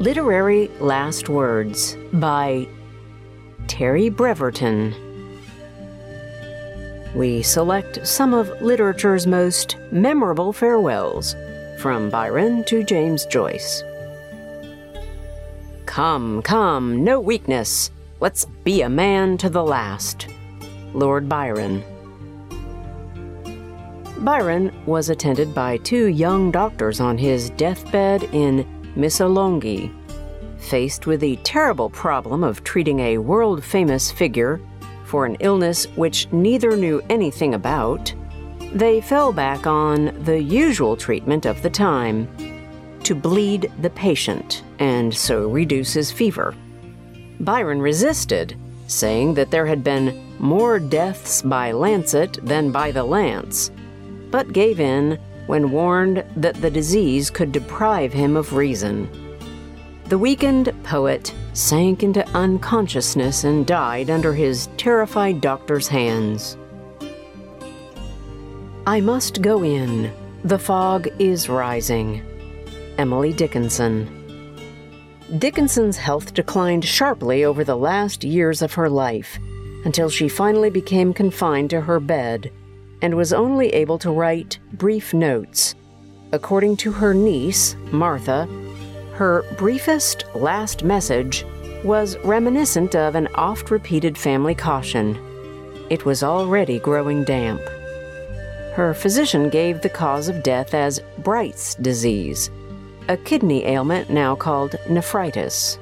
Literary Last Words by Terry Breverton. We select some of literature's most memorable farewells, from Byron to James Joyce. Come, come, no weakness. Let's be a man to the last. Lord Byron. Byron was attended by 2 young doctors on his deathbed in Missolonghi. Faced with the terrible problem of treating a world-famous figure for an illness which neither knew anything about, they fell back on the usual treatment of the time, to bleed the patient and so reduce his fever. Byron resisted, saying that there had been more deaths by lancet than by the lance, but gave in when warned that the disease could deprive him of reason. The weakened poet sank into unconsciousness and died under his terrified doctor's hands. I must go in. The fog is rising. Emily Dickinson. Dickinson's health declined sharply over the last years of her life, until she finally became confined to her bed and was only able to write brief notes. According to her niece, Martha, her briefest last message was reminiscent of an oft-repeated family caution. It was already growing damp. Her physician gave the cause of death as Bright's disease, a kidney ailment now called nephritis.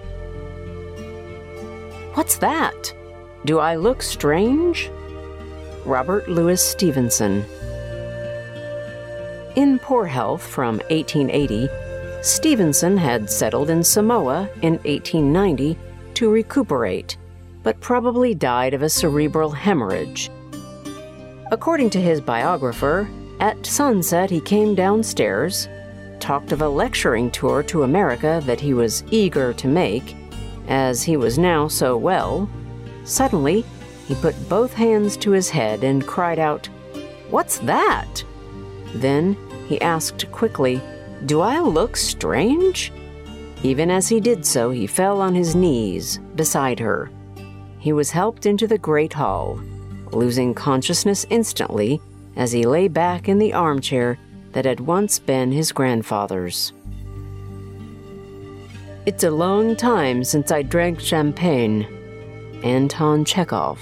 What's that? Do I look strange? Robert Louis Stevenson. In poor health from 1880, Stevenson had settled in Samoa in 1890 to recuperate, but probably died of a cerebral hemorrhage. According to his biographer, at sunset he came downstairs, talked of a lecturing tour to America that he was eager to make, as he was now so well. Suddenly, he put both hands to his head and cried out, "What's that?" Then he asked quickly, "Do I look strange?" Even as he did so, he fell on his knees beside her. He was helped into the great hall, losing consciousness instantly as he lay back in the armchair that had once been his grandfather's. It's a long time since I drank champagne. Anton Chekhov.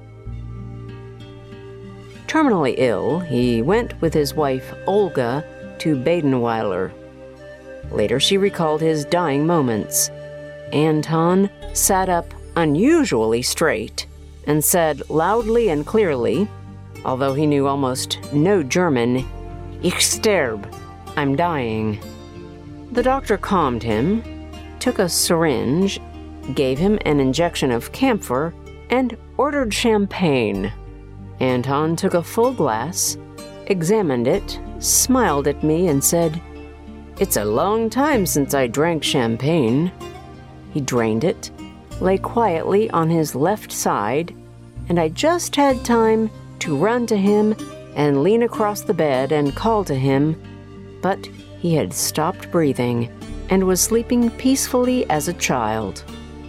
Terminally ill, he went with his wife Olga to Badenweiler. Later she recalled his dying moments. Anton sat up unusually straight and said loudly and clearly, although he knew almost no German, "Ich sterbe, I'm dying." The doctor calmed him, took a syringe, gave him an injection of camphor, and ordered champagne. Anton took a full glass, examined it, smiled at me, and said, "It's a long time since I drank champagne." He drained it, lay quietly on his left side, and I just had time to run to him and lean across the bed and call to him, but he had stopped breathing and was sleeping peacefully as a child.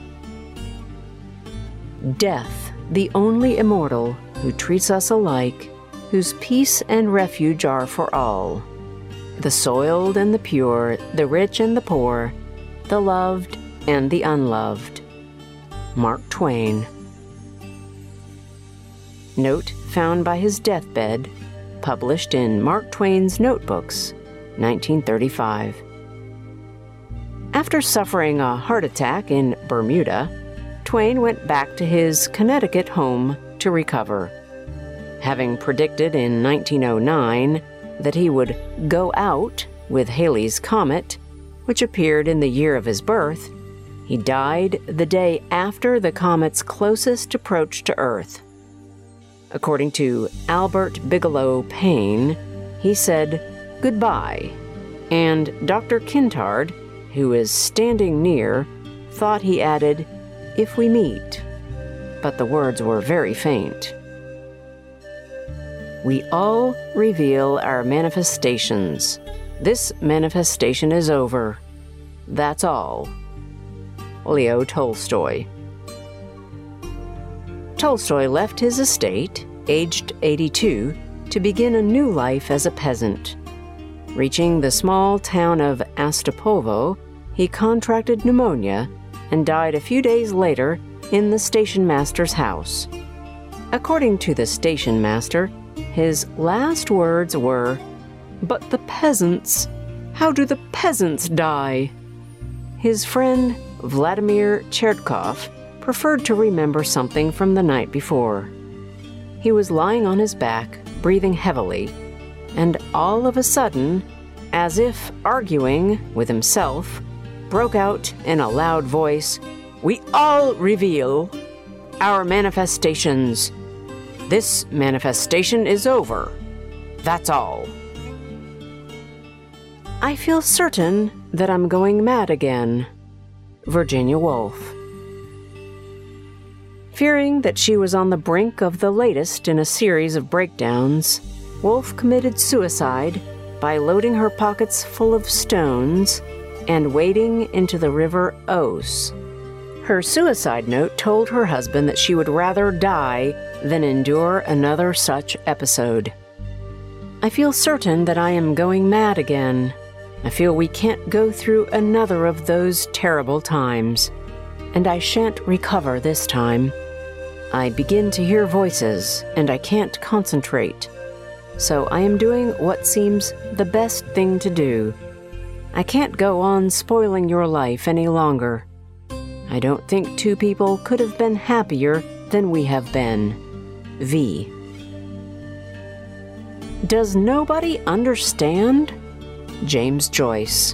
Death, the only immortal, who treats us alike, whose peace and refuge are for all, the soiled and the pure, the rich and the poor, the loved and the unloved. Mark Twain. Note found by his deathbed, published in Mark Twain's Notebooks, 1935. After suffering a heart attack in Bermuda, Twain went back to his Connecticut home to recover. Having predicted in 1909 that he would go out with Halley's Comet, which appeared in the year of his birth, he died the day after the comet's closest approach to Earth. According to Albert Bigelow Paine, he said, "Goodbye," and Dr. Kintard, who is standing near, thought he added, "If we meet," but the words were very faint. We all reveal our manifestations. This manifestation is over. That's all. Leo Tolstoy. Tolstoy left his estate, aged 82, to begin a new life as a peasant. Reaching the small town of Astapovo, he contracted pneumonia and died a few days later in the station master's house. According to the station master, his last words were, "But the peasants, how do the peasants die?" His friend, Vladimir Chertkov, preferred to remember something from the night before. He was lying on his back, breathing heavily, and all of a sudden, as if arguing with himself, broke out in a loud voice, "We all reveal our manifestations. This manifestation is over. That's all." I feel certain that I'm going mad again. Virginia Woolf. Fearing that she was on the brink of the latest in a series of breakdowns, Woolf committed suicide by loading her pockets full of stones and wading into the river Ouse. Her suicide note told her husband that she would rather die than endure another such episode. I feel certain that I am going mad again. I feel we can't go through another of those terrible times, and I shan't recover this time. I begin to hear voices, and I can't concentrate. So I am doing what seems the best thing to do. I can't go on spoiling your life any longer. I don't think two people could have been happier than we have been. V. Does nobody understand? James Joyce.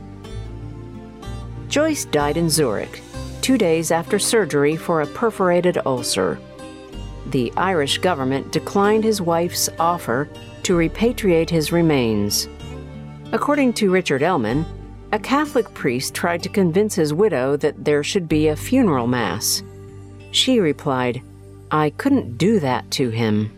Joyce died in Zurich, 2 days after surgery for a perforated ulcer. The Irish government declined his wife's offer to repatriate his remains. According to Richard Ellman, a Catholic priest tried to convince his widow that there should be a funeral mass. She replied, "I couldn't do that to him."